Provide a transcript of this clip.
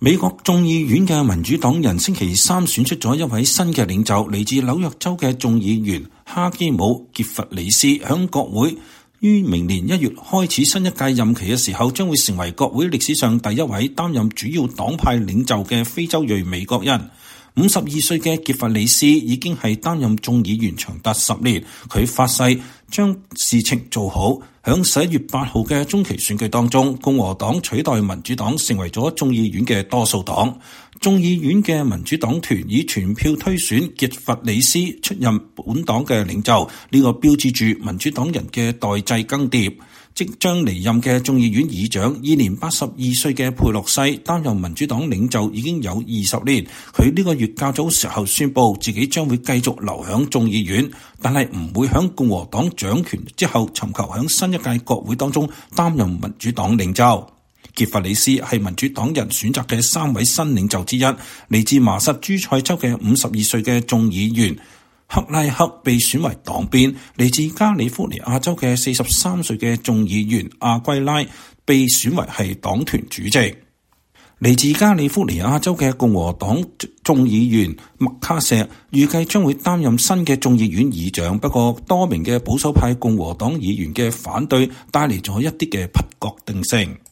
美國眾議院嘅民主黨人星期三選出咗一位新嘅領袖，嚟自紐約州嘅眾議員哈基姆·傑弗里斯，響國會於明年1月開始新一屆任期嘅時候，將會成為國會歷史上第一位擔任主要黨派領袖嘅非洲裔美國人。52歲嘅傑弗里斯已經係擔任眾議員長達10年，佢發誓將事情做好。響11月8號嘅中期選舉當中，共和黨取代民主黨成為咗眾議院嘅多數黨。眾議院嘅民主黨團以全票推選傑弗里斯出任本黨嘅領袖，呢個標誌住民主黨人嘅代際更迭。即將離任嘅眾議院議長，現年82歲嘅佩洛西擔任民主黨領袖已經有20年。佢呢個月較早時候宣布自己將會繼續留響眾議院，但係唔會響共和黨掌權之後尋求響新一屆國會當中擔任民主黨領袖。傑弗里斯係民主黨人選擇嘅3位新領袖之一，嚟自麻薩諸塞州嘅52歲嘅眾議員克拉克被選為黨鞭，嚟自加利福尼亞州嘅43歲嘅眾議員阿圭拉被選為係黨團主席。嚟自加利福尼亞州嘅共和黨眾議員麥卡錫預計將會擔任新嘅眾議院議長，不過多名嘅保守派共和黨議員嘅反對帶嚟咗一啲嘅不確定性。